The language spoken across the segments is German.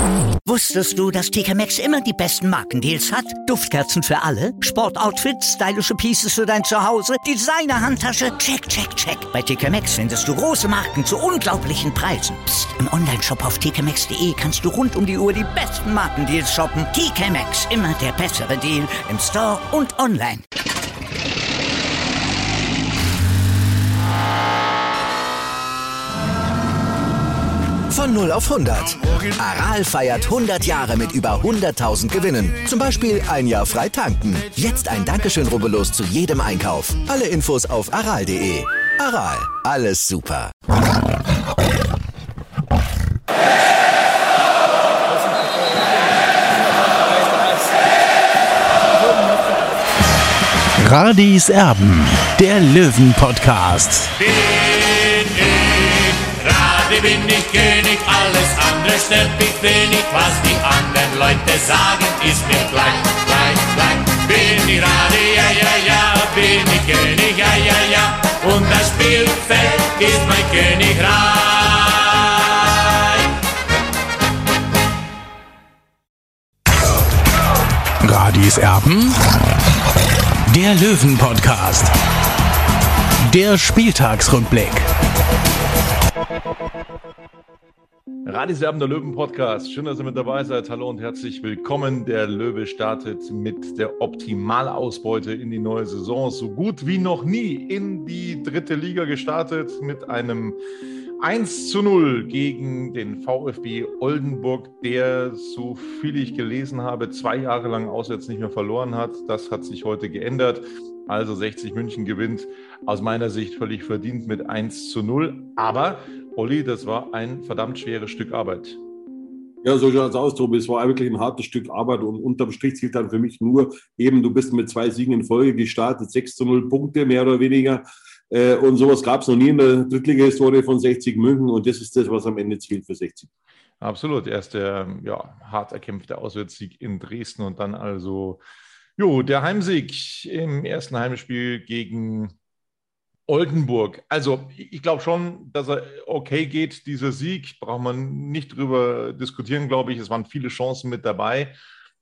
Wusstest du, dass TK Maxx immer die besten Markendeals hat? Duftkerzen für alle, Sportoutfits, stylische Pieces für dein Zuhause, Designer-Handtasche, check, check, check. Bei TK Maxx findest du große Marken zu unglaublichen Preisen. Psst. Im Onlineshop auf tkmaxx.de kannst du rund um die Uhr die besten Markendeals shoppen. TK Maxx, immer der bessere Deal im Store und online. Von 0 auf 100. Aral feiert 100 Jahre mit über 100.000 Gewinnen. Zum Beispiel ein Jahr frei tanken. Jetzt ein Dankeschön, rubbellos zu jedem Einkauf. Alle Infos auf aral.de. Aral, alles super. Radis Erben, der Löwen-Podcast. Bin ich König, alles andere stört mich wenig. Was die anderen Leute sagen, ist mir gleich. Bin ich Rade, ja, bin ich König, ja. Und das Spielfeld ist mein Königreich. Radis Erben, der Löwen-Podcast. Der Spieltagsrückblick. Radis Erben, der Löwen-Podcast. Schön, dass ihr mit dabei seid. Hallo und herzlich willkommen. Der Löwe startet mit der Optimalausbeute in die neue Saison. So gut wie noch nie in die dritte Liga gestartet mit einem 1:0 gegen den VfB Oldenburg, der, so viel ich gelesen habe, 2 Jahre lang auswärts nicht mehr verloren hat. Das hat sich heute geändert. Also 60 München gewinnt aus meiner Sicht völlig verdient mit 1:0. Aber Olli, das war ein verdammt schweres Stück Arbeit. Ja, so schaut es aus, Tobi. Es war wirklich ein hartes Stück Arbeit und unterm Strich zählt dann für mich nur eben, du bist mit 2 Siegen in Folge gestartet, 6:0 Punkte, mehr oder weniger. Und sowas gab es noch nie in der Drittliga-Historie von 60 München und das ist das, was am Ende zählt für 60. Absolut. Erst der hart erkämpfte Auswärtssieg in Dresden und dann also der Heimsieg im ersten Heimspiel gegen Oldenburg. Also ich glaube schon, dass er okay geht, dieser Sieg. Braucht man nicht drüber diskutieren, glaube ich. Es waren viele Chancen mit dabei.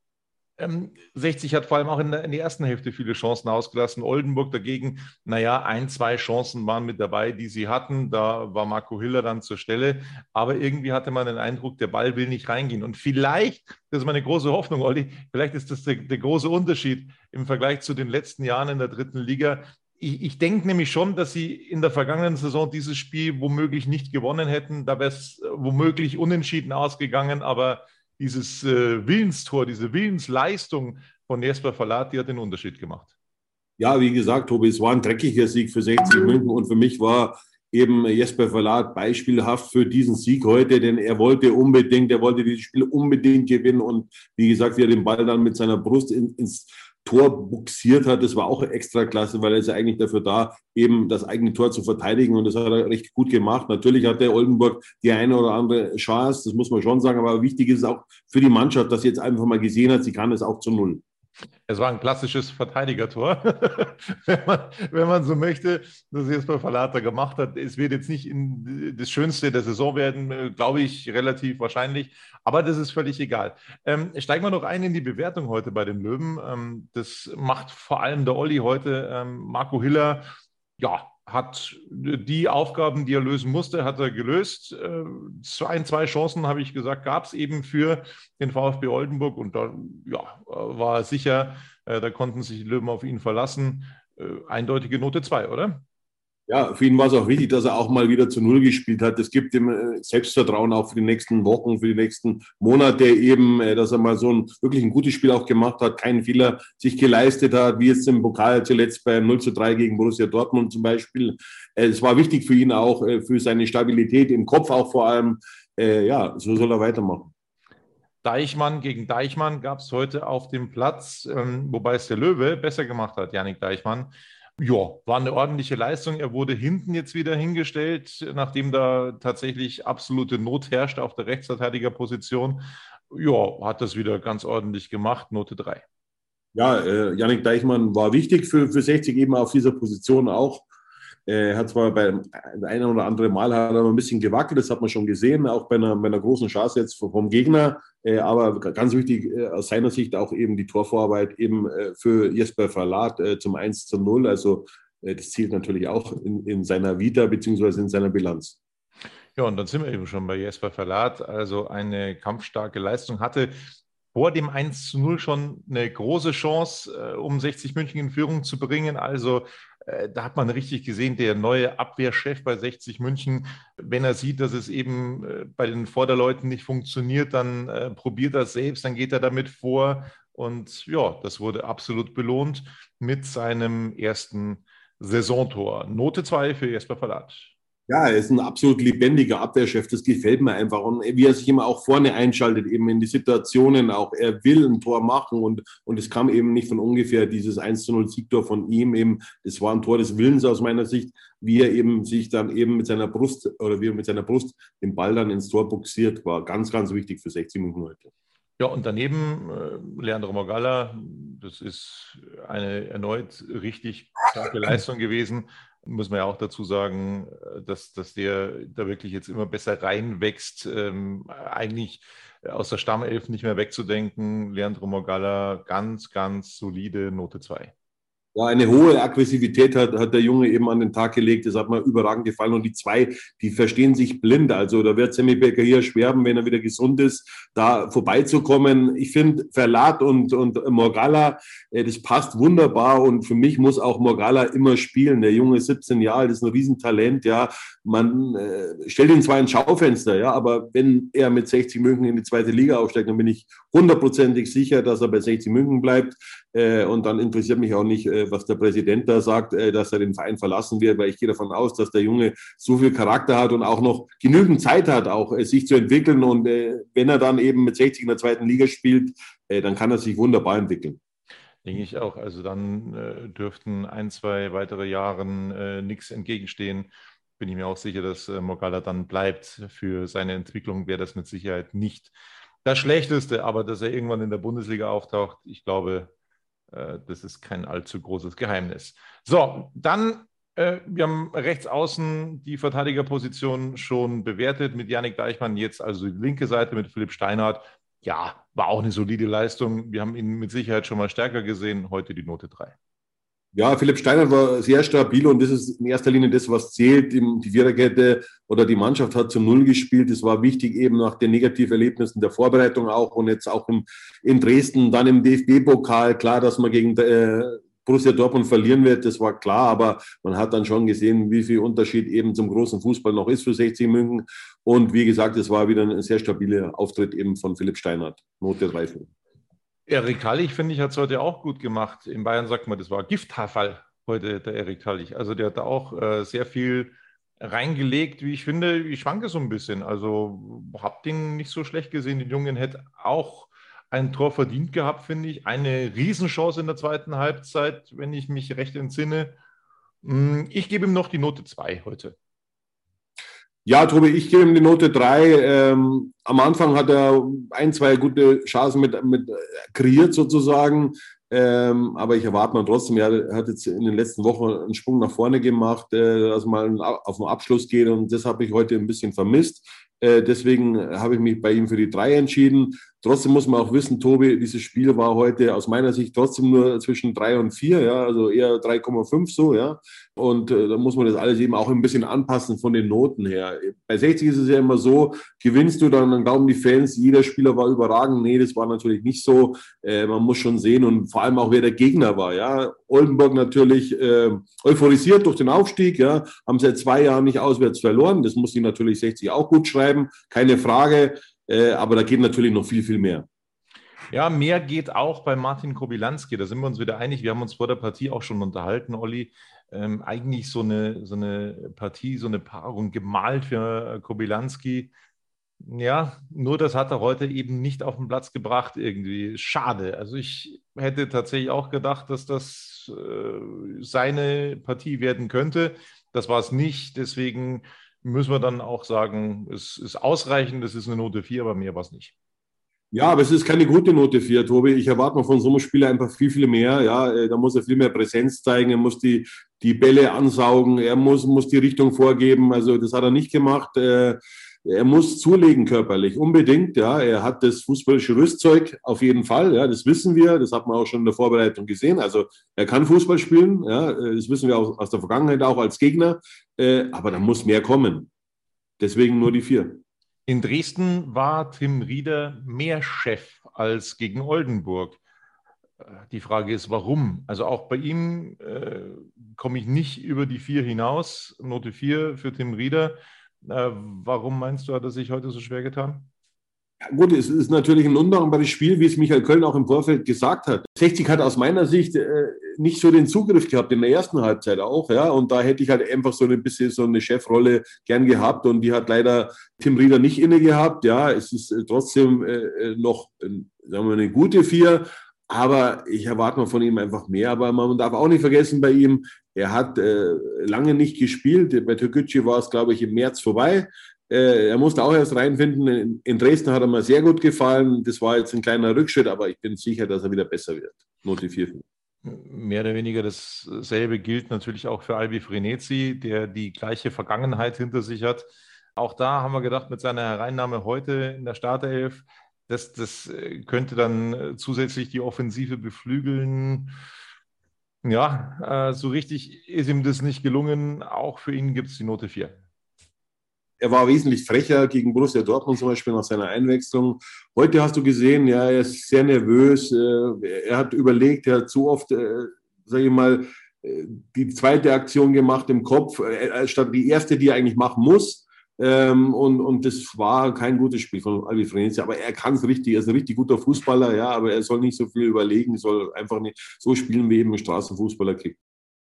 60 hat vor allem auch in der ersten Hälfte viele Chancen ausgelassen. Oldenburg dagegen, 1-2 Chancen waren mit dabei, die sie hatten. Da war Marco Hiller dann zur Stelle. Aber irgendwie hatte man den Eindruck, der Ball will nicht reingehen. Und vielleicht, das ist meine große Hoffnung, Olli, vielleicht ist das der große Unterschied im Vergleich zu den letzten Jahren in der dritten Liga. Ich denke nämlich schon, dass sie in der vergangenen Saison dieses Spiel womöglich nicht gewonnen hätten. Da wäre es womöglich unentschieden ausgegangen, aber dieses Willenstor, diese Willensleistung von Jesper Verlat, die hat den Unterschied gemacht. Ja, wie gesagt, Tobi, es war ein dreckiger Sieg für 60 München und für mich war eben Jesper Verlat beispielhaft für diesen Sieg heute, denn er wollte dieses Spiel unbedingt gewinnen und wie gesagt, wie er den Ball dann mit seiner Brust ins Tor buxiert hat, das war auch extra klasse, weil er ist ja eigentlich dafür da, eben das eigene Tor zu verteidigen und das hat er recht gut gemacht. Natürlich hat der Oldenburg die eine oder andere Chance, das muss man schon sagen, aber wichtig ist es auch für die Mannschaft, dass sie jetzt einfach mal gesehen hat, sie kann es auch zu 0. Es war ein klassisches Verteidigertor, wenn man so möchte, das Jesper Verlat gemacht hat. Es wird jetzt nicht das Schönste der Saison werden, glaube ich, relativ wahrscheinlich, aber das ist völlig egal. Steigen wir noch ein in die Bewertung heute bei den Löwen. Das macht vor allem der Olli heute. Marco Hiller, hat die Aufgaben, die er lösen musste, hat er gelöst. 2 Chancen, habe ich gesagt, gab es eben für den VfB Oldenburg und da war er sicher, da konnten sich die Löwen auf ihn verlassen. Eindeutige Note 2, oder? Ja, für ihn war es auch wichtig, dass er auch mal wieder zu 0 gespielt hat. Das gibt ihm Selbstvertrauen auch für die nächsten Wochen, für die nächsten Monate eben, dass er mal wirklich ein gutes Spiel auch gemacht hat, keinen Fehler sich geleistet hat, wie jetzt im Pokal zuletzt bei 0:3 gegen Borussia Dortmund zum Beispiel. Es war wichtig für ihn auch, für seine Stabilität im Kopf auch vor allem. So soll er weitermachen. Deichmann gegen Deichmann gab es heute auf dem Platz, wobei es der Löwe besser gemacht hat, Yannick Deichmann. Ja, war eine ordentliche Leistung. Er wurde hinten jetzt wieder hingestellt, nachdem da tatsächlich absolute Not herrscht auf der Rechtsverteidigerposition. Ja, hat das wieder ganz ordentlich gemacht, Note 3. Ja, Yannick Deichmann war wichtig für 60 eben auf dieser Position auch. Er hat zwar beim einen oder anderen Mal hat er ein bisschen gewackelt, das hat man schon gesehen, auch bei einer großen Chance jetzt vom Gegner. Aber ganz wichtig aus seiner Sicht auch eben die Torvorarbeit eben für Jesper Verlat zum 1:0. Also das zählt natürlich auch in seiner Vita beziehungsweise in seiner Bilanz. Ja, und dann sind wir eben schon bei Jesper Verlat, also eine kampfstarke Leistung, hatte vor dem 1:0 schon eine große Chance, um 60 München in Führung zu bringen. Also da hat man richtig gesehen, der neue Abwehrchef bei 60 München, wenn er sieht, dass es eben bei den Vorderleuten nicht funktioniert, dann probiert er es selbst, dann geht er damit vor. Und ja, das wurde absolut belohnt mit seinem ersten Saisontor. Note 2 für Jesper Verlat. Ja, er ist ein absolut lebendiger Abwehrchef, das gefällt mir einfach. Und wie er sich immer auch vorne einschaltet, eben in die Situationen auch. Er will ein Tor machen und es kam eben nicht von ungefähr, dieses 1:0 Siegtor von ihm eben. Das war ein Tor des Willens aus meiner Sicht, wie er eben sich dann eben mit seiner Brust den Ball dann ins Tor buxiert, war ganz, ganz wichtig für 60 Minuten heute. Ja, und daneben Leandro Morgalla, das ist eine erneut richtig starke Leistung gewesen. Muss man ja auch dazu sagen, dass der da wirklich jetzt immer besser reinwächst. Eigentlich aus der Stammelf nicht mehr wegzudenken. Leandro Morgalla, ganz, ganz solide Note 2. Ja, eine hohe Aggressivität hat der Junge eben an den Tag gelegt. Das hat mir überragend gefallen. Und die zwei, die verstehen sich blind. Also da wird Sammy Becker hier schwärmen, wenn er wieder gesund ist, da vorbeizukommen. Ich finde, Verlat und Morgalla, das passt wunderbar. Und für mich muss auch Morgalla immer spielen. Der Junge ist 17 Jahre alt, ist ein Riesentalent. Ja, man stellt ihn zwar ins Schaufenster, ja, aber wenn er mit 60 München in die zweite Liga aufsteigt, dann bin ich hundertprozentig sicher, dass er bei 60 München bleibt. Und dann interessiert mich auch nicht, was der Präsident da sagt, dass er den Verein verlassen wird, weil ich gehe davon aus, dass der Junge so viel Charakter hat und auch noch genügend Zeit hat, auch sich zu entwickeln. Und wenn er dann eben mit 60 in der zweiten Liga spielt, dann kann er sich wunderbar entwickeln. Denke ich auch. Also dann dürften 1-2 weitere Jahren nichts entgegenstehen. Bin ich mir auch sicher, dass Morgalla dann bleibt. Für seine Entwicklung wäre das mit Sicherheit nicht das Schlechteste, aber dass er irgendwann in der Bundesliga auftaucht, ich glaube, das ist kein allzu großes Geheimnis. So, dann, wir haben rechts außen die Verteidigerposition schon bewertet mit Yannick Deichmann, jetzt also die linke Seite mit Philipp Steinhardt. Ja, war auch eine solide Leistung. Wir haben ihn mit Sicherheit schon mal stärker gesehen, heute die Note 3. Ja, Philipp Steinhardt war sehr stabil und das ist in erster Linie das, was zählt. Die Viererkette oder die Mannschaft hat zu Null gespielt. Das war wichtig eben nach den Negativerlebnissen der Vorbereitung auch und jetzt auch in Dresden, dann im DFB-Pokal. Klar, dass man gegen Borussia Dortmund verlieren wird, das war klar, aber man hat dann schon gesehen, wie viel Unterschied eben zum großen Fußball noch ist für 60 München. Und wie gesagt, es war wieder ein sehr stabiler Auftritt eben von Philipp Steinhardt. Note 3. Erik Hallig, finde ich, hat es heute auch gut gemacht. In Bayern sagt man, das war Gifthaarfall heute, der Erik Hallig. Also der hat da auch sehr viel reingelegt, wie ich finde. Ich schwanke so ein bisschen. Also habe den nicht so schlecht gesehen. Den Jungen hätte auch ein Tor verdient gehabt, finde ich. Eine Riesenchance in der zweiten Halbzeit, wenn ich mich recht entsinne. Ich gebe ihm noch die Note 2 heute. Ja, Tobi, ich gebe ihm die Note 3. Am Anfang hat er 1-2 gute Chancen mit kreiert sozusagen. Aber ich erwarte mal trotzdem, er hat jetzt in den letzten Wochen einen Sprung nach vorne gemacht, dass man auf den Abschluss geht und das habe ich heute ein bisschen vermisst. Deswegen habe ich mich bei ihm für die 3 entschieden. Trotzdem muss man auch wissen, Tobi, dieses Spiel war heute aus meiner Sicht trotzdem nur zwischen 3 und 4, ja, also eher 3,5 so, ja. Und da muss man das alles eben auch ein bisschen anpassen von den Noten her. Bei 60 ist es ja immer so, gewinnst du, dann glauben die Fans, jeder Spieler war überragend. Nee, das war natürlich nicht so. Man muss schon sehen und vor allem auch, wer der Gegner war, ja. Oldenburg natürlich euphorisiert durch den Aufstieg, ja, haben seit 2 Jahren nicht auswärts verloren. Das muss die natürlich 60 auch gut schreiben, keine Frage. Aber da geht natürlich noch viel, viel mehr. Ja, mehr geht auch bei Martin Kobylanski. Da sind wir uns wieder einig. Wir haben uns vor der Partie auch schon unterhalten, Olli. Eigentlich so eine Partie, so eine Paarung gemalt für Kobylanski. Ja, nur das hat er heute eben nicht auf den Platz gebracht irgendwie. Schade. Also ich hätte tatsächlich auch gedacht, dass das seine Partie werden könnte. Das war es nicht. Deswegen müssen wir dann auch sagen, es ist ausreichend, es ist eine Note 4, aber mehr war es nicht. Ja, aber es ist keine gute Note 4, Tobi. Ich erwarte mal von so einem Spieler einfach viel, viel mehr. Ja, da muss er viel mehr Präsenz zeigen, er muss die die Bälle ansaugen, er muss die Richtung vorgeben, also das hat er nicht gemacht. Er muss zulegen körperlich, unbedingt. Ja. Er hat das fußballische Rüstzeug auf jeden Fall, ja, das wissen wir, das hat man auch schon in der Vorbereitung gesehen. Also er kann Fußball spielen, ja, das wissen wir auch aus der Vergangenheit auch als Gegner, aber da muss mehr kommen. Deswegen nur die 4. In Dresden war Tim Rieder mehr Chef als gegen Oldenburg. Die Frage ist, warum? Also auch bei ihm komme ich nicht über die 4 hinaus. Note 4 für Tim Rieder. Warum meinst du, hat er sich heute so schwer getan? Ja, gut, es ist natürlich ein undankbares Spiel, wie es Michael Köln auch im Vorfeld gesagt hat. 60 hat aus meiner Sicht nicht so den Zugriff gehabt in der ersten Halbzeit auch, ja, und da hätte ich halt einfach so ein bisschen so eine Chefrolle gern gehabt und die hat leider Tim Rieder nicht inne gehabt, ja, es ist trotzdem noch, sagen wir, eine gute 4, aber ich erwarte mal von ihm einfach mehr, aber man darf auch nicht vergessen bei ihm, er hat lange nicht gespielt, bei Türkgücü war es, glaube ich, im März vorbei. Er musste auch erst reinfinden. In Dresden hat er mir sehr gut gefallen. Das war jetzt ein kleiner Rückschritt, aber ich bin sicher, dass er wieder besser wird. Note 4. Mehr oder weniger dasselbe gilt natürlich auch für Albi Frenetzi, der die gleiche Vergangenheit hinter sich hat. Auch da haben wir gedacht, mit seiner Hereinnahme heute in der Startelf, das könnte dann zusätzlich die Offensive beflügeln. Ja, so richtig ist ihm das nicht gelungen. Auch für ihn gibt es die Note 4. Er war wesentlich frecher gegen Borussia Dortmund zum Beispiel nach seiner Einwechslung. Heute hast du gesehen, ja, er ist sehr nervös. Er hat überlegt, er hat zu oft, sage ich mal, die zweite Aktion gemacht im Kopf, statt die erste, die er eigentlich machen muss. Und das war kein gutes Spiel von Albi Frenetzi, aber er kann es richtig, er ist ein richtig guter Fußballer, ja, aber er soll nicht so viel überlegen, soll einfach nicht so spielen, wie eben ein Straßenfußballer kickt.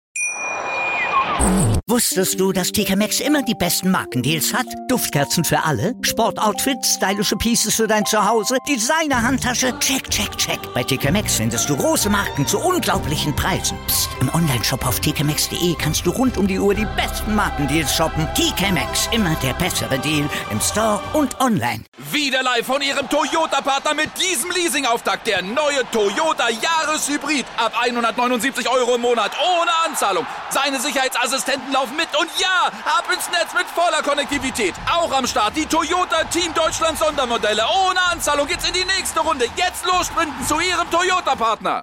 Wusstest du, dass TK Maxx immer die besten Markendeals hat? Duftkerzen für alle, Sportoutfits, stylische Pieces für dein Zuhause, Designer-Handtasche, check, check, check. Bei TK Maxx findest du große Marken zu unglaublichen Preisen. Psst. Im Onlineshop auf tkmaxx.de kannst du rund um die Uhr die besten Markendeals shoppen. TK Maxx, immer der bessere Deal im Store und online. Wieder live von Ihrem Toyota-Partner mit diesem Leasing-Auftakt. Der neue Toyota Jahreshybrid. Ab 179 € im Monat ohne Anzahlung. Seine Sicherheitsassistenten laufen mit und ja, ab ins Netz mit voller Konnektivität. Auch am Start die Toyota Team Deutschland Sondermodelle. Ohne Anzahlung geht's in die nächste Runde. Jetzt los sprinten zu Ihrem Toyota-Partner.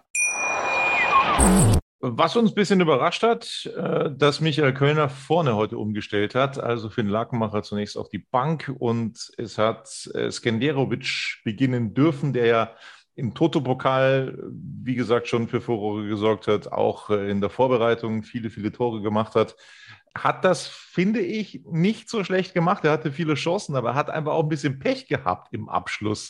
Was uns ein bisschen überrascht hat, dass Michael Kölner vorne heute umgestellt hat. Also Finn Lakenmacher zunächst auf die Bank und es hat Skenderovic beginnen dürfen, der ja im Toto-Pokal, wie gesagt, schon für Furore gesorgt hat, auch in der Vorbereitung viele, viele Tore gemacht hat. Hat das, finde ich, nicht so schlecht gemacht. Er hatte viele Chancen, aber er hat einfach auch ein bisschen Pech gehabt im Abschluss.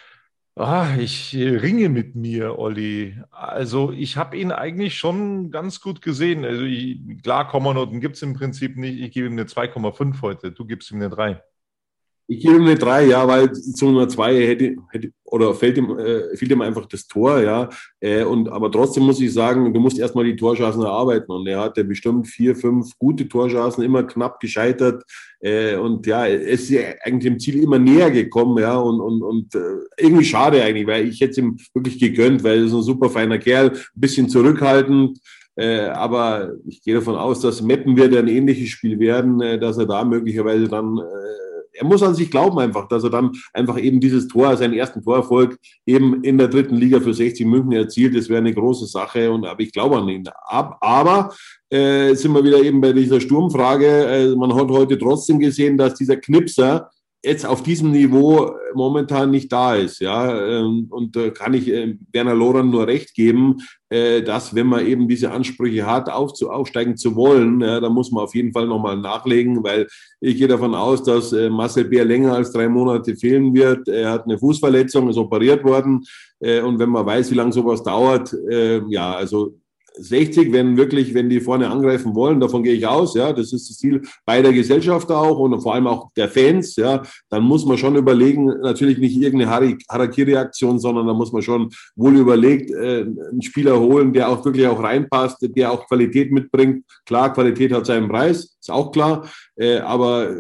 Ich ringe mit mir, Olli. Also ich habe ihn eigentlich schon ganz gut gesehen. Also klar, Kommanoten gibt es im Prinzip nicht. Ich gebe ihm eine 2,5 heute. Du gibst ihm eine 3. Ich gebe ihm eine 3, ja, weil zu einer 2 fehlt ihm einfach das Tor, ja. Aber trotzdem muss ich sagen, du musst erstmal die Torchancen erarbeiten. Und er hatte bestimmt 4, 5 gute Torchancen, immer knapp gescheitert. Und ja, er ist ja eigentlich dem Ziel immer näher gekommen, ja. Und irgendwie schade eigentlich, weil ich hätte es ihm wirklich gegönnt, weil er ist ein super feiner Kerl, ein bisschen zurückhaltend. Aber ich gehe davon aus, dass Meppen wird ein ähnliches Spiel werden, dass er da möglicherweise dann er muss an sich glauben einfach, dass er dann einfach eben dieses Tor, seinen ersten Torerfolg eben in der 3. Liga für 60 München erzielt. Das wäre eine große Sache, aber ich glaube an ihn. Aber sind wir wieder eben bei dieser Sturmfrage. Man hat heute trotzdem gesehen, dass dieser Knipser jetzt auf diesem Niveau momentan nicht da ist, ja, und da kann ich Werner Lorand nur recht geben, dass wenn man eben diese Ansprüche hat, aufsteigen zu wollen, ja, da muss man auf jeden Fall nochmal nachlegen, weil ich gehe davon aus, dass Marcel Beer länger als 3 Monate fehlen wird. Er hat eine Fußverletzung, ist operiert worden, und wenn man weiß, wie lange sowas dauert, ja, also 60, wenn die vorne angreifen wollen, davon gehe ich aus, ja, das ist das Ziel beider Gesellschafter auch und vor allem auch der Fans, ja, dann muss man schon überlegen, natürlich nicht irgendeine Harakiri-Aktion, sondern da muss man schon wohl überlegt einen Spieler holen, der auch wirklich auch reinpasst, der auch Qualität mitbringt. Klar, Qualität hat seinen Preis, ist auch klar, aber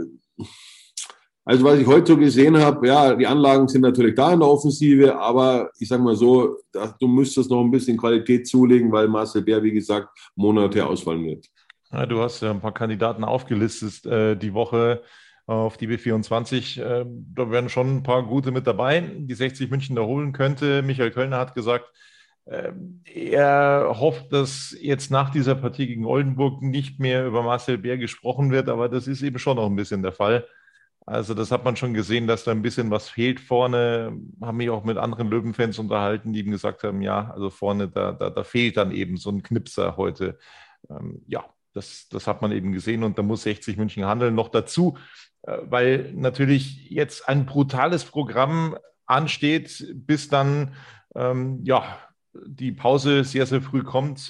also was ich heute so gesehen habe, ja, die Anlagen sind natürlich da in der Offensive, aber ich sage mal so, du müsstest noch ein bisschen Qualität zulegen, weil Marcel Bär, wie gesagt, Monate ausfallen wird. Ja, du hast ja ein paar Kandidaten aufgelistet die Woche auf die B24. Da wären schon ein paar gute mit dabei, die 60 München da holen könnte. Michael Kölner hat gesagt, er hofft, dass jetzt nach dieser Partie gegen Oldenburg nicht mehr über Marcel Bär gesprochen wird, aber das ist eben schon noch ein bisschen der Fall. Also das hat man schon gesehen, dass da ein bisschen was fehlt vorne. Haben mich auch mit anderen Löwenfans unterhalten, die eben gesagt haben, ja, also vorne, da fehlt dann eben so ein Knipser heute. Ja, das hat man eben gesehen und da muss 60 München handeln. Noch dazu, weil natürlich jetzt ein brutales Programm ansteht, bis dann, ja, die Pause sehr, sehr früh kommt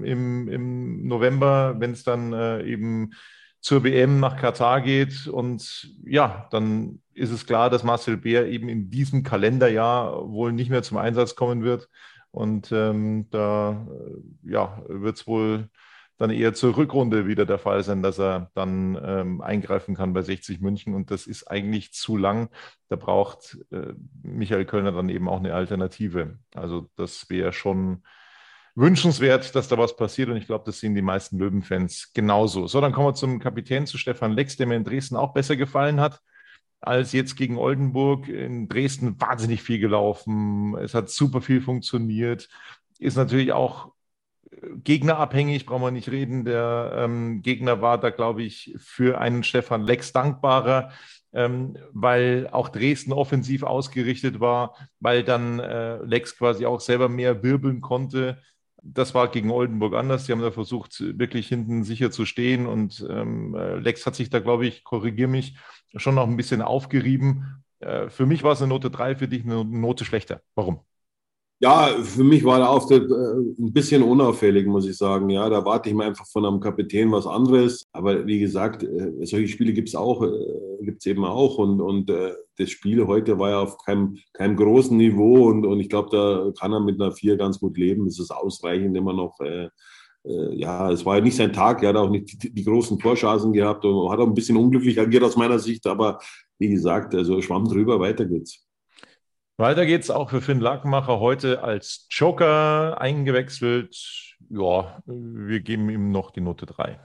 im November, wenn es dann eben zur WM nach Katar geht. Und ja, dann ist es klar, dass Marcel Bär eben in diesem Kalenderjahr wohl nicht mehr zum Einsatz kommen wird. Und da ja, wird es wohl dann eher zur Rückrunde wieder der Fall sein, dass er dann eingreifen kann bei 60 München. Und das ist eigentlich zu lang. Da braucht Michael Kölner dann eben auch eine Alternative. Also das wäre schon wünschenswert, dass da was passiert. Und ich glaube, das sehen die meisten Löwenfans genauso. So, dann kommen wir zum Kapitän, zu Stefan Lex, der mir in Dresden auch besser gefallen hat als jetzt gegen Oldenburg. In Dresden wahnsinnig viel gelaufen. Es hat super viel funktioniert. Ist natürlich auch gegnerabhängig, brauchen wir nicht reden. Der Gegner war da, glaube ich, für einen Stefan Lex dankbarer, weil auch Dresden offensiv ausgerichtet war, weil dann Lex quasi auch selber mehr wirbeln konnte. Das war gegen Oldenburg anders. Die haben da versucht, wirklich hinten sicher zu stehen und Lex hat sich da, glaube ich, korrigiere mich, schon noch ein bisschen aufgerieben. Für mich war es eine Note 3, für dich eine Note schlechter. Warum? Ja, für mich war der Auftritt ein bisschen unauffällig, muss ich sagen. Ja, da warte ich mir einfach von einem Kapitän was anderes. Aber wie gesagt, solche Spiele gibt's eben auch. Und das Spiel heute war ja auf keinem großen Niveau. Und ich glaube, da kann er mit einer 4 ganz gut leben. Es ist ausreichend immer noch. Ja, es war ja nicht sein Tag. Er hat auch nicht die großen Torchancen gehabt und hat auch ein bisschen unglücklich agiert aus meiner Sicht. Aber wie gesagt, also Schwamm drüber, weiter geht's. Weiter geht's auch für Finn Lakenmacher heute als Joker eingewechselt. Ja, wir geben ihm noch die Note 3.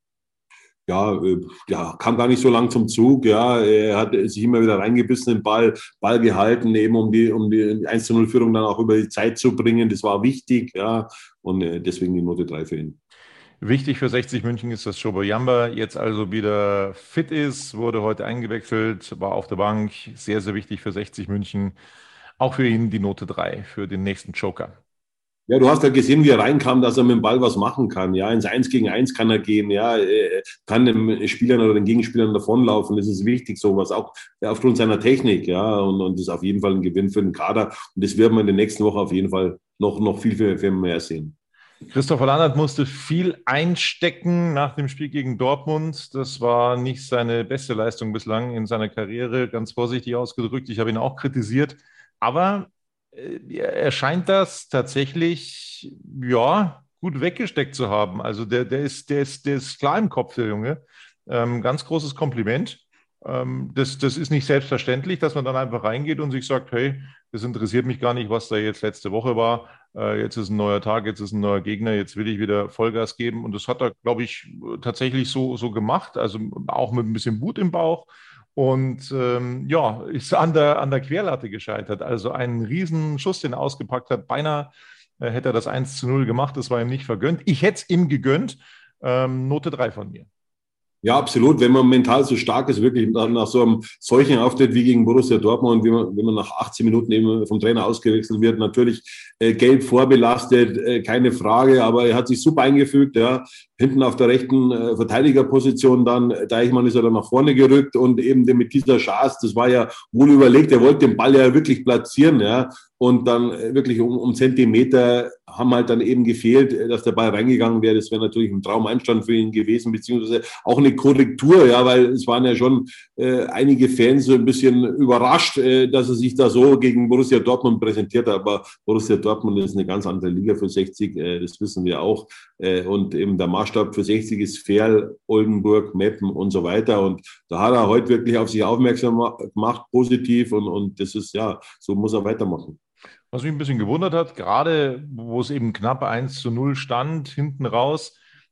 Ja, kam gar nicht so lang zum Zug. Ja, er hat sich immer wieder reingebissen, den Ball gehalten, eben um die 1:0-Führung dann auch über die Zeit zu bringen. Das war wichtig, ja, und deswegen die Note 3 für ihn. Wichtig für 60 München ist, dass Shobo Jamba jetzt also wieder fit ist, wurde heute eingewechselt, war auf der Bank. Sehr, sehr wichtig für 60 München. Auch für ihn die Note 3 für den nächsten Joker. Ja, du hast ja gesehen, wie er reinkam, dass er mit dem Ball was machen kann. Ja, ins 1 gegen 1 kann er gehen. Ja, kann den Spielern oder den Gegenspielern davonlaufen. Das ist wichtig, sowas auch aufgrund seiner Technik. Ja, und das ist auf jeden Fall ein Gewinn für den Kader. Und das werden wir in den nächsten Wochen auf jeden Fall noch viel mehr sehen. Christopher Landert musste viel einstecken nach dem Spiel gegen Dortmund. Das war nicht seine beste Leistung bislang in seiner Karriere, ganz vorsichtig ausgedrückt. Ich habe ihn auch kritisiert. Aber er scheint das tatsächlich, ja, gut weggesteckt zu haben. Also der ist klar im Kopf, der Junge. Ganz großes Kompliment. Das ist nicht selbstverständlich, dass man dann einfach reingeht und sich sagt, hey, das interessiert mich gar nicht, was da jetzt letzte Woche war. Jetzt ist ein neuer Tag, jetzt ist ein neuer Gegner, jetzt will ich wieder Vollgas geben. Und das hat er, glaube ich, tatsächlich so gemacht. Also auch mit ein bisschen Wut im Bauch. Und ja, ist an der Querlatte gescheitert. Also einen riesen Schuss, den er ausgepackt hat. Beinahe hätte er das 1:0 gemacht. Das war ihm nicht vergönnt. Ich hätte es ihm gegönnt. Note 3 von mir. Ja, absolut. Wenn man mental so stark ist, wirklich nach so einem solchen Auftritt wie gegen Borussia Dortmund, wenn man nach 18 Minuten eben vom Trainer ausgewechselt wird, natürlich gelb vorbelastet, keine Frage, aber er hat sich super eingefügt, ja. Hinten auf der rechten Verteidigerposition dann, Deichmann ist er dann nach vorne gerückt und eben mit dieser Chance, das war ja wohl überlegt, er wollte den Ball ja wirklich platzieren, ja. Und dann wirklich um Zentimeter haben halt dann eben gefehlt, dass der Ball reingegangen wäre. Das wäre natürlich ein Traumeinstand für ihn gewesen, beziehungsweise auch eine Korrektur, ja, weil es waren ja schon einige Fans so ein bisschen überrascht, dass er sich da so gegen Borussia Dortmund präsentiert hat. Aber Borussia Dortmund ist eine ganz andere Liga für 60, das wissen wir auch. Und eben der Maßstab für 60 ist Verl, Oldenburg, Meppen und so weiter. Und da hat er heute wirklich auf sich aufmerksam gemacht, positiv. Und das ist, ja, so muss er weitermachen. Was mich ein bisschen gewundert hat, gerade wo es eben knapp 1:0 stand, hinten raus,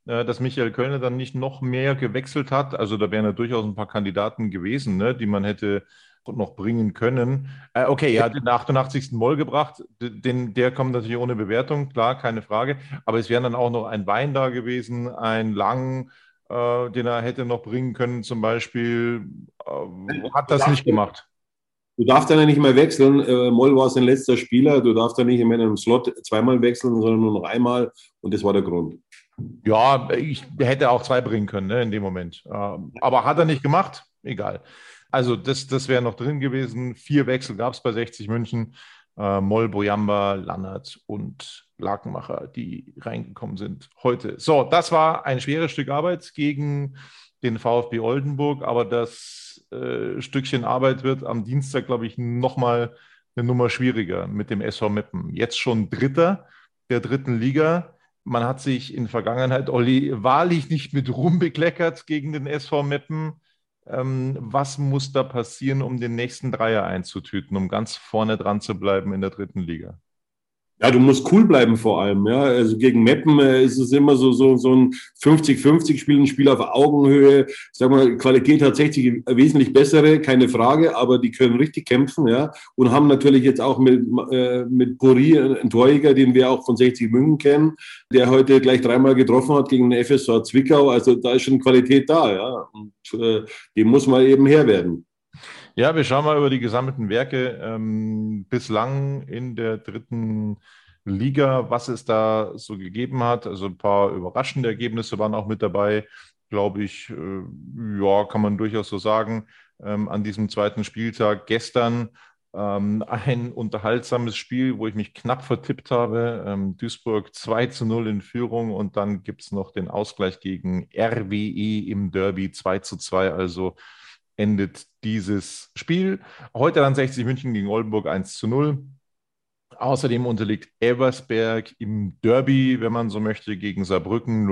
dass Michael Kölner dann nicht noch mehr gewechselt hat. Also da wären ja durchaus ein paar Kandidaten gewesen, ne, die man hätte noch bringen können. Okay, er hat den 88. Moll gebracht. Der kommt natürlich ohne Bewertung, klar, keine Frage. Aber es wären dann auch noch ein Wein da gewesen, ein Lang, den er hätte noch bringen können zum Beispiel. Hat das nicht gemacht. Du darfst dann ja nicht mehr wechseln. Moll war sein letzter Spieler. Du darfst dann nicht in einem Slot zweimal wechseln, sondern nur noch einmal. Und das war der Grund. Ja, ich hätte auch 2 bringen können, ne, in dem Moment. Aber hat er nicht gemacht? Egal. Also das wäre noch drin gewesen. 4 Wechsel gab es bei 60 München. Moll, Bojamba, Lannert und Lakenmacher, die reingekommen sind heute. So, das war ein schweres Stück Arbeit gegen den VfB Oldenburg, aber das Stückchen Arbeit wird am Dienstag, glaube ich, nochmal eine Nummer schwieriger mit dem SV Meppen. Jetzt schon Dritter der 3. Liga. Man hat sich in Vergangenheit, Olli, wahrlich nicht mit Ruhm bekleckert gegen den SV Meppen. Was muss da passieren, um den nächsten Dreier einzutüten, um ganz vorne dran zu bleiben in der 3. Liga? Ja, du musst cool bleiben vor allem. Ja. Also gegen Meppen ist es immer so ein 50-50-Spiel, ein Spiel auf Augenhöhe. Sag mal, Qualität hat 60 wesentlich bessere, keine Frage, aber die können richtig kämpfen, ja. Und haben natürlich jetzt auch mit Puri einen Torjäger, den wir auch von 60 München kennen, der heute gleich 3-mal getroffen hat gegen den FSV Zwickau. Also da ist schon Qualität da, ja. Und dem muss man eben Herr werden. Ja, wir schauen mal über die gesammelten Werke bislang in der 3. Liga, was es da so gegeben hat. Also ein paar überraschende Ergebnisse waren auch mit dabei, glaube ich. Ja, kann man durchaus so sagen. An diesem 2. Spieltag gestern ein unterhaltsames Spiel, wo ich mich knapp vertippt habe. Duisburg 2-0 in Führung und dann gibt es noch den Ausgleich gegen RWE im Derby 2-2. Also endet dieses Spiel. Heute dann 60 München gegen Oldenburg 1-0. Außerdem unterliegt Elversberg im Derby, wenn man so möchte, gegen Saarbrücken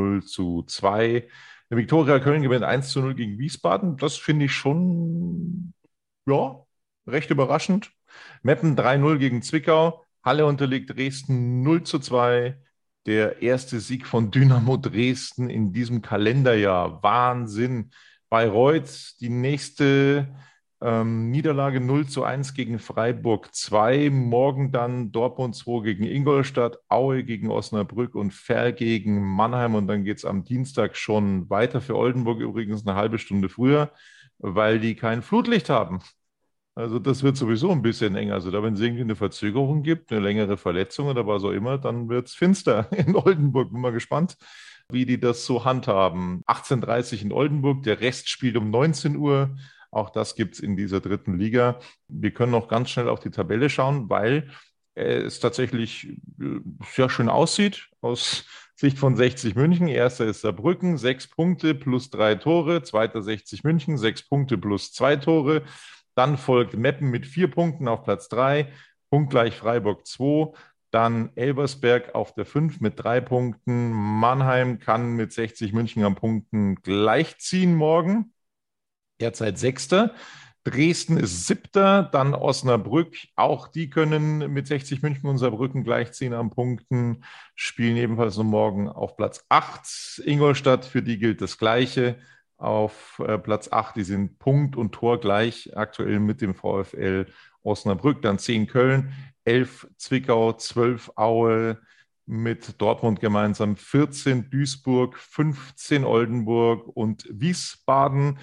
0-2. Der Viktoria Köln gewinnt 1-0 gegen Wiesbaden. Das finde ich schon, ja, recht überraschend. Meppen 3-0 gegen Zwickau. Halle unterliegt Dresden 0-2. Der erste Sieg von Dynamo Dresden in diesem Kalenderjahr. Wahnsinn. Bayreuth, die nächste Niederlage 0-1 gegen Freiburg 2. Morgen dann Dortmund 2 gegen Ingolstadt, Aue gegen Osnabrück und Verl gegen Mannheim. Und dann geht es am Dienstag schon weiter für Oldenburg, übrigens eine halbe Stunde früher, weil die kein Flutlicht haben. Also das wird sowieso ein bisschen eng. Also da, wenn es irgendwie eine Verzögerung gibt, eine längere Verletzung oder was auch immer, dann wird es finster in Oldenburg. Bin mal gespannt, wie die das so handhaben. 18:30 Uhr in Oldenburg, der Rest spielt um 19 Uhr. Auch das gibt es in dieser 3. Liga. Wir können noch ganz schnell auf die Tabelle schauen, weil es tatsächlich sehr schön aussieht aus Sicht von 60 München. Erster ist Saarbrücken, 6 Punkte plus 3 Tore. Zweiter 60 München, 6 Punkte plus 2 Tore. Dann folgt Meppen mit 4 Punkten auf Platz 3, punktgleich Freiburg 2. Dann Elversberg auf der 5 mit 3 Punkten. Mannheim kann mit 60 München am Punkten gleichziehen morgen. Derzeit 6. Dresden ist 7. Dann Osnabrück. Auch die können mit 60 München und Saarbrücken gleichziehen am Punkten. Spielen ebenfalls nur morgen auf Platz 8. Ingolstadt, für die gilt das Gleiche. Auf Platz 8, die sind Punkt und Tor gleich aktuell mit dem VfL Osnabrück. Dann 10 Köln, 11 Zwickau, 12 Aue mit Dortmund gemeinsam, 14 Duisburg, 15 Oldenburg und Wiesbaden.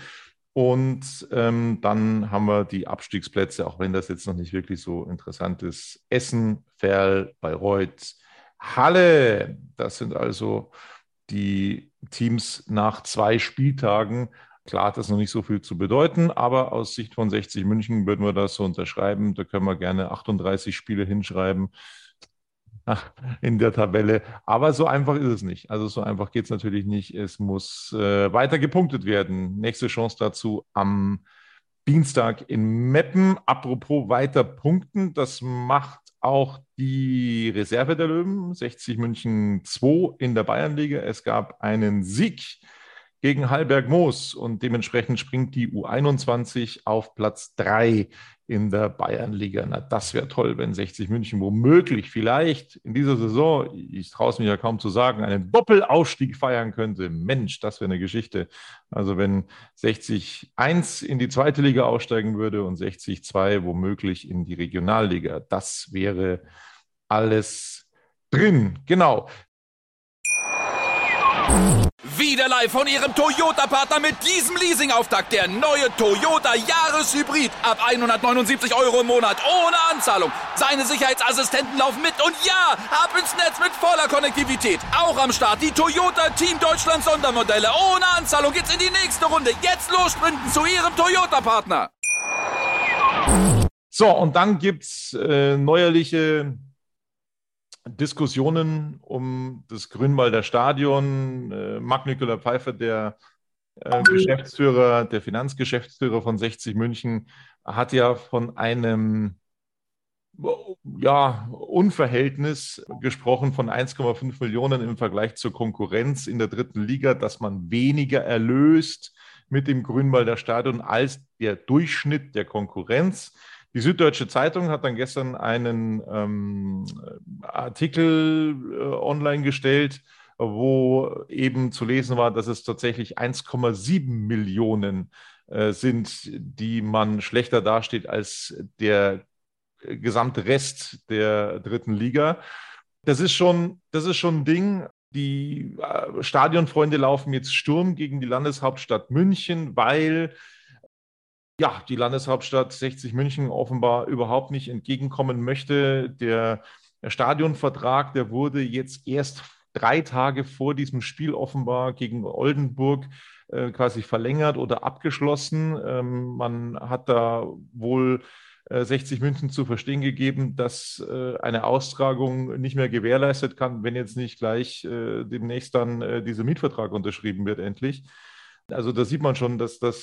Und dann haben wir die Abstiegsplätze, auch wenn das jetzt noch nicht wirklich so interessant ist. Essen, Verl, Bayreuth, Halle. Das sind also die Teams nach 2 Spieltagen. Klar hat das noch nicht so viel zu bedeuten, aber aus Sicht von 60 München würden wir das so unterschreiben. Da können wir gerne 38 Spiele hinschreiben in der Tabelle. Aber so einfach ist es nicht. Also so einfach geht es natürlich nicht. Es muss weiter gepunktet werden. Nächste Chance dazu am Dienstag in Meppen. Apropos weiter punkten, das macht auch die Reserve der Löwen, 60 München 2 in der Bayernliga. Es gab einen Sieg gegen Hallberg-Moos und dementsprechend springt die U21 auf Platz 3 in der Bayernliga. Na, das wäre toll, wenn 60 München womöglich vielleicht in dieser Saison, ich traue es mir ja kaum zu sagen, einen Doppelaufstieg feiern könnte. Mensch, das wäre eine Geschichte. Also wenn 60-1 in die zweite Liga aufsteigen würde und 60-2 womöglich in die Regionalliga, das wäre alles drin. Genau. Wieder live von Ihrem Toyota-Partner mit diesem Leasing-Auftakt. Der neue Toyota Jahreshybrid. Ab 179 € im Monat. Ohne Anzahlung. Seine Sicherheitsassistenten laufen mit. Und ja, ab ins Netz mit voller Konnektivität. Auch am Start die Toyota Team Deutschland Sondermodelle. Ohne Anzahlung geht's in die nächste Runde. Jetzt los sprinten zu Ihrem Toyota-Partner. So, und dann gibt's neuerliche Diskussionen um das Grünwalder Stadion. Marc-Nicolas Pfeiffer, der Geschäftsführer, der Finanzgeschäftsführer von 60 München, hat ja von einem Unverhältnis gesprochen von 1,5 Millionen im Vergleich zur Konkurrenz in der dritten Liga, dass man weniger erlöst mit dem Grünwalder Stadion als der Durchschnitt der Konkurrenz. Die Süddeutsche Zeitung hat dann gestern einen Artikel online gestellt, wo eben zu lesen war, dass es tatsächlich 1,7 Millionen sind, die man schlechter dasteht als der gesamte Rest der dritten Liga. Das ist schon ein Ding. Die Stadionfreunde laufen jetzt Sturm gegen die Landeshauptstadt München, weil die Landeshauptstadt 60 München offenbar überhaupt nicht entgegenkommen möchte. Der Stadionvertrag, der wurde jetzt erst 3 Tage vor diesem Spiel offenbar gegen Oldenburg quasi verlängert oder abgeschlossen. Man hat da wohl 60 München zu verstehen gegeben, dass eine Austragung nicht mehr gewährleistet kann, wenn jetzt nicht gleich demnächst dann dieser Mietvertrag unterschrieben wird endlich. Also da sieht man schon, dass da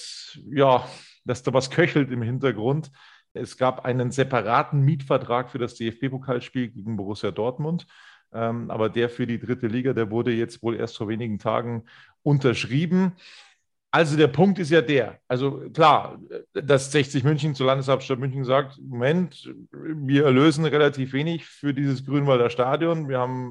was köchelt im Hintergrund. Es gab einen separaten Mietvertrag für das DFB-Pokalspiel gegen Borussia Dortmund, aber der für die dritte Liga, der wurde jetzt wohl erst vor wenigen Tagen unterschrieben. Also der Punkt ist ja der, also klar, dass 60 München zur Landeshauptstadt München sagt, Moment, wir erlösen relativ wenig für dieses Grünwalder Stadion. Wir haben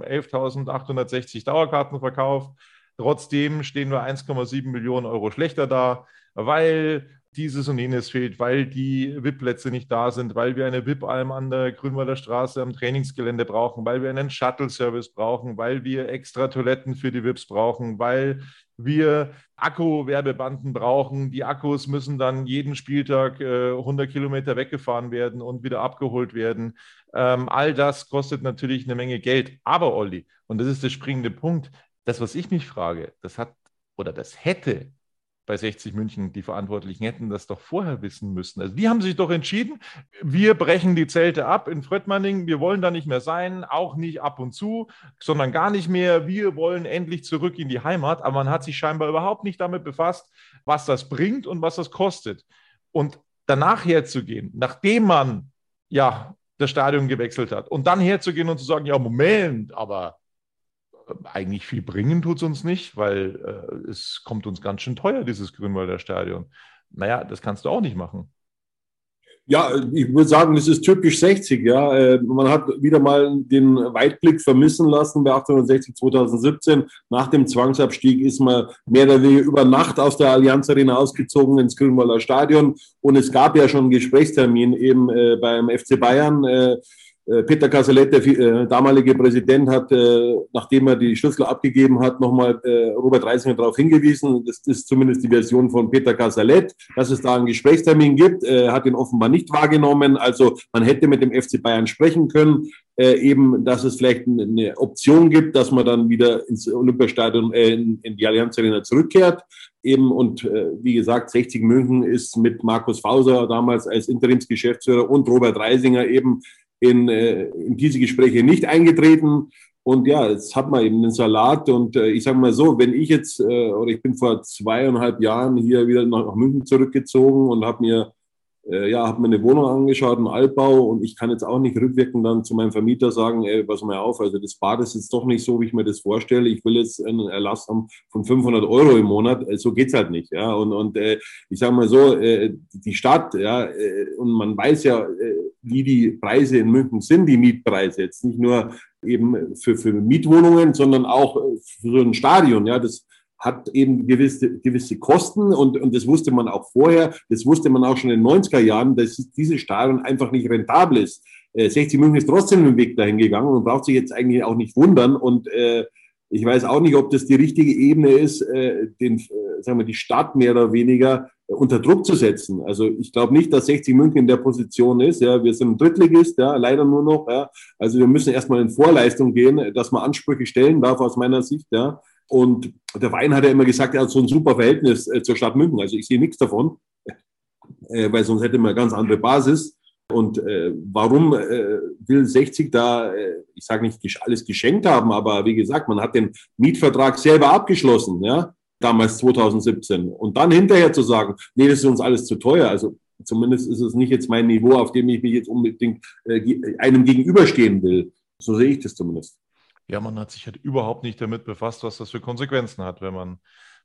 11.860 Dauerkarten verkauft. Trotzdem stehen wir 1,7 Millionen € schlechter da, weil dieses und jenes fehlt, weil die VIP-Plätze nicht da sind, weil wir eine VIP-Alm an der Grünwalder Straße am Trainingsgelände brauchen, weil wir einen Shuttle-Service brauchen, weil wir extra Toiletten für die VIPs brauchen, weil wir Akku-Werbebanden brauchen. Die Akkus müssen dann jeden Spieltag 100 Kilometer weggefahren werden und wieder abgeholt werden. All das kostet natürlich eine Menge Geld. Aber Olli, und das ist der springende Punkt, das, was ich mich frage, das hätte bei 60 München, die Verantwortlichen hätten das doch vorher wissen müssen. Also die haben sich doch entschieden, wir brechen die Zelte ab in Fröttmanning, wir wollen da nicht mehr sein, auch nicht ab und zu, sondern gar nicht mehr. Wir wollen endlich zurück in die Heimat, aber man hat sich scheinbar überhaupt nicht damit befasst, was das bringt und was das kostet. Und danach herzugehen, nachdem man das Stadion gewechselt hat und dann herzugehen und zu sagen, ja Moment, aber eigentlich viel bringen tut es uns nicht, weil es kommt uns ganz schön teuer, dieses Grünwalder Stadion. Naja, das kannst du auch nicht machen. Ja, ich würde sagen, das ist typisch 60. Ja, man hat wieder mal den Weitblick vermissen lassen bei 1860 2017. Nach dem Zwangsabstieg ist man mehr oder weniger über Nacht aus der Allianz Arena ausgezogen ins Grünwalder Stadion. Und es gab ja schon einen Gesprächstermin eben beim FC Bayern. Peter Casalet, der damalige Präsident, hat, nachdem er die Schlüssel abgegeben hat, nochmal Robert Reisinger darauf hingewiesen, das ist zumindest die Version von Peter Casalet, dass es da einen Gesprächstermin gibt. Er hat ihn offenbar nicht wahrgenommen. Also man hätte mit dem FC Bayern sprechen können, eben, dass es vielleicht eine Option gibt, dass man dann wieder ins Olympiastadion, in die Allianz Arena zurückkehrt. Eben, und wie gesagt, 60 München ist mit Markus Fauser damals als Interimsgeschäftsführer und Robert Reisinger eben in diese Gespräche nicht eingetreten. Und ja, jetzt hat man eben den Salat. Und ich sage mal so, wenn ich jetzt, oder ich bin vor 2,5 Jahren hier wieder nach München zurückgezogen und habe mir habe mir eine Wohnung angeschaut, einen Altbau, und ich kann jetzt auch nicht rückwirkend dann zu meinem Vermieter sagen, pass mal auf, also das Bad ist jetzt doch nicht so, wie ich mir das vorstelle. Ich will jetzt einen Erlass haben von 500 € im Monat. So geht's halt nicht. Ja, und ich sage mal so, die Stadt, ja, und man weiß ja, wie die Preise in München sind, die Mietpreise jetzt nicht nur eben für Mietwohnungen, sondern auch für so ein Stadion. Ja, das hat eben gewisse Kosten, und das wusste man auch vorher, das wusste man auch schon in den 90er Jahren, dass dieses Stadion einfach nicht rentabel ist. 60 München ist trotzdem den Weg dahin gegangen und braucht sich jetzt eigentlich auch nicht wundern, und ich weiß auch nicht, ob das die richtige Ebene ist, die Stadt mehr oder weniger unter Druck zu setzen. Also ich glaube nicht, dass 60 München in der Position ist. Ja, wir sind ein Drittligist, ja, leider nur noch. Ja. Also wir müssen erstmal in Vorleistung gehen, dass man Ansprüche stellen darf aus meiner Sicht. Ja. Und der Verein hat ja immer gesagt, er hat so ein super Verhältnis zur Stadt München. Also ich sehe nichts davon, weil sonst hätte man eine ganz andere Basis. Und warum will 60 da, ich sage nicht alles geschenkt haben, aber wie gesagt, man hat den Mietvertrag selber abgeschlossen, ja, damals 2017. Und dann hinterher zu sagen, nee, das ist uns alles zu teuer. Also zumindest ist es nicht jetzt mein Niveau, auf dem ich mich jetzt unbedingt einem gegenüberstehen will. So sehe ich das zumindest. Ja, man hat sich halt überhaupt nicht damit befasst, was das für Konsequenzen hat, wenn man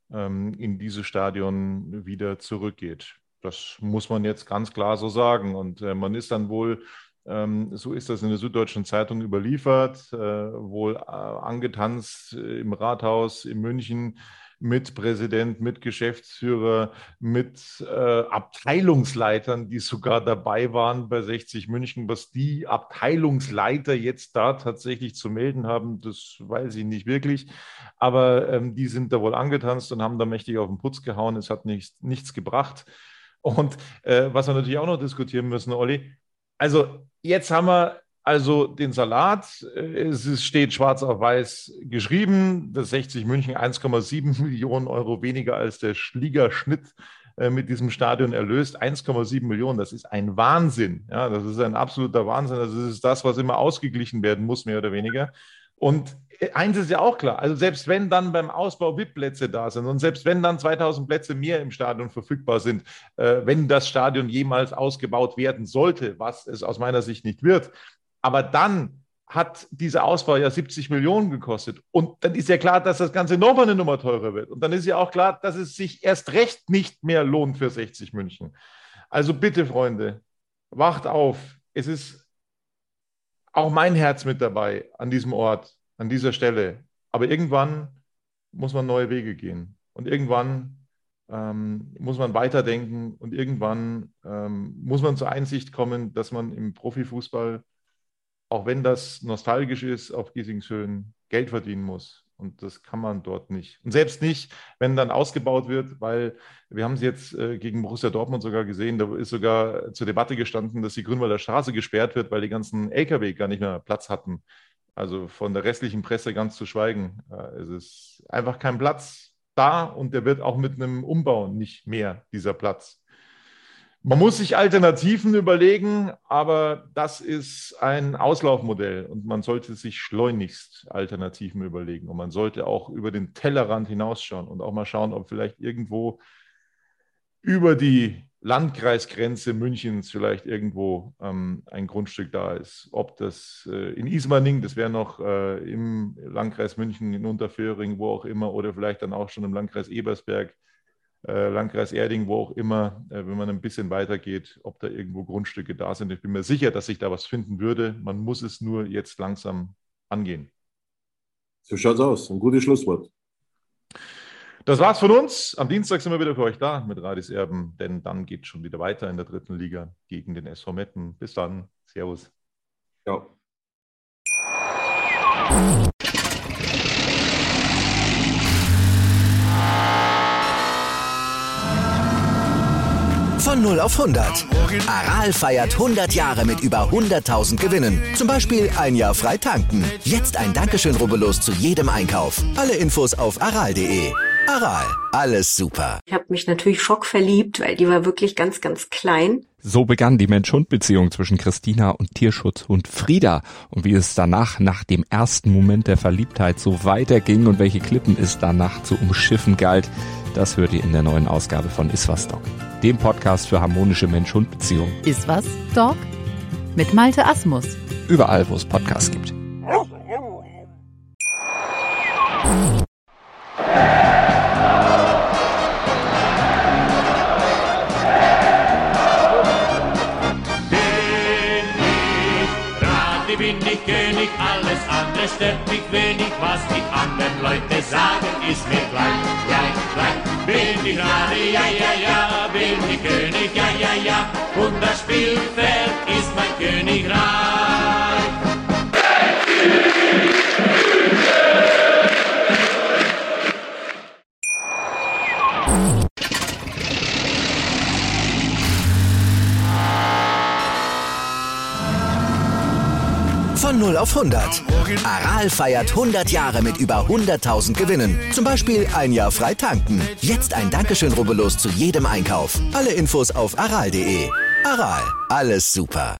in dieses Stadion wieder zurückgeht. Das muss man jetzt ganz klar so sagen. Und man ist dann wohl, so ist das in der Süddeutschen Zeitung überliefert, wohl angetanzt im Rathaus in München mit Präsident, mit Geschäftsführer, mit Abteilungsleitern, die sogar dabei waren bei 60 München. Was die Abteilungsleiter jetzt da tatsächlich zu melden haben, das weiß ich nicht wirklich. Aber die sind da wohl angetanzt und haben da mächtig auf den Putz gehauen. Es hat nichts gebracht. Und was wir natürlich auch noch diskutieren müssen, Olli, also jetzt haben wir also den Salat, es steht schwarz auf weiß geschrieben, dass 60 München 1,7 Millionen € weniger als der Ligaschnitt mit diesem Stadion erlöst. 1,7 Millionen, das ist ein Wahnsinn. Ja, das ist ein absoluter Wahnsinn. Also das ist das, was immer ausgeglichen werden muss, mehr oder weniger. Und eins ist ja auch klar, also selbst wenn dann beim Ausbau VIP-Plätze da sind und selbst wenn dann 2000 Plätze mehr im Stadion verfügbar sind, wenn das Stadion jemals ausgebaut werden sollte, was es aus meiner Sicht nicht wird, aber dann hat dieser Ausbau ja 70 Millionen gekostet. Und dann ist ja klar, dass das Ganze nochmal eine Nummer teurer wird. Und dann ist ja auch klar, dass es sich erst recht nicht mehr lohnt für 60 München. Also bitte, Freunde, wacht auf. Es ist auch mein Herz mit dabei an diesem Ort, an dieser Stelle. Aber irgendwann muss man neue Wege gehen. Und irgendwann muss man weiterdenken. Und irgendwann muss man zur Einsicht kommen, dass man im Profifußball, auch wenn das nostalgisch ist, auf Giesingshöhen Geld verdienen muss. Und das kann man dort nicht. Und selbst nicht, wenn dann ausgebaut wird, weil wir haben es jetzt gegen Borussia Dortmund sogar gesehen, da ist sogar zur Debatte gestanden, dass die Grünwalder Straße gesperrt wird, weil die ganzen LKW gar nicht mehr Platz hatten. Also von der restlichen Presse ganz zu schweigen. Es ist einfach kein Platz da, und der wird auch mit einem Umbau nicht mehr, dieser Platz. Man muss sich Alternativen überlegen, aber das ist ein Auslaufmodell und man sollte sich schleunigst Alternativen überlegen. Und man sollte auch über den Tellerrand hinausschauen und auch mal schauen, ob vielleicht irgendwo über die Landkreisgrenze Münchens vielleicht irgendwo ein Grundstück da ist. Ob das in Ismaning, das wäre noch im Landkreis München, in Unterföhring, wo auch immer, oder vielleicht dann auch schon im Landkreis Ebersberg, Landkreis Erding, wo auch immer, wenn man ein bisschen weitergeht, ob da irgendwo Grundstücke da sind. Ich bin mir sicher, dass sich da was finden würde. Man muss es nur jetzt langsam angehen. So schaut's aus. Ein gutes Schlusswort. Das war's von uns. Am Dienstag sind wir wieder für euch da mit Radis Erben, denn dann geht es schon wieder weiter in der 3. Liga gegen den SV Meppen. Bis dann. Servus. Ciao. Von 0 auf 100. Aral feiert 100 Jahre mit über 100.000 Gewinnen. Zum Beispiel ein Jahr frei tanken. Jetzt ein Dankeschön, rubbellos zu jedem Einkauf. Alle Infos auf aral.de. Aral, alles super. Ich habe mich natürlich schockverliebt, weil die war wirklich ganz, ganz klein. So begann die Mensch-Hund-Beziehung zwischen Christina und Tierschutzhund Frieda. Und wie es danach, nach dem ersten Moment der Verliebtheit, so weiterging und welche Klippen es danach zu umschiffen galt, das hört ihr in der neuen Ausgabe von Iswas Dog, dem Podcast für harmonische Mensch-Hund-Beziehungen. Iswas Dog? Mit Malte Asmus. Überall, wo es Podcasts gibt. Bin ich König, alles andere stört mich wenig, was die anderen Leute sagen, ist mir gleich. Bin ich Rade, ja, bin ich König, ja, und das Spielfeld ist mein Königreich. Von 0 auf 100. Aral feiert 100 Jahre mit über 100.000 Gewinnen. Zum Beispiel ein Jahr frei tanken. Jetzt ein Dankeschön, rubbellos zu jedem Einkauf. Alle Infos auf aral.de. Aral, alles super.